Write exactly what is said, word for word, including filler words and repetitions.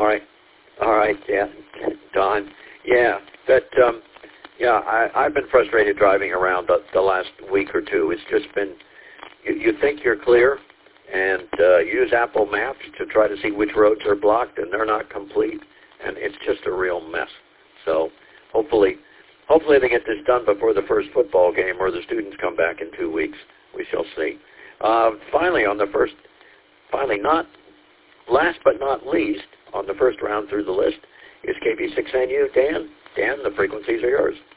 right. All right, yeah, Don. Yeah, that, um, yeah, I, I've been frustrated driving around the, the last week or two. It's just been, you, you think you're clear, and uh, use Apple Maps to try to see which roads are blocked, and they're not complete, and it's just a real mess. So hopefully, hopefully they get this done before the first football game, or the students come back in two weeks. We shall see. Uh, finally, on the first, finally not, last but not least, on the first round through the list is K B six N U. Dan, Dan, the frequencies are yours.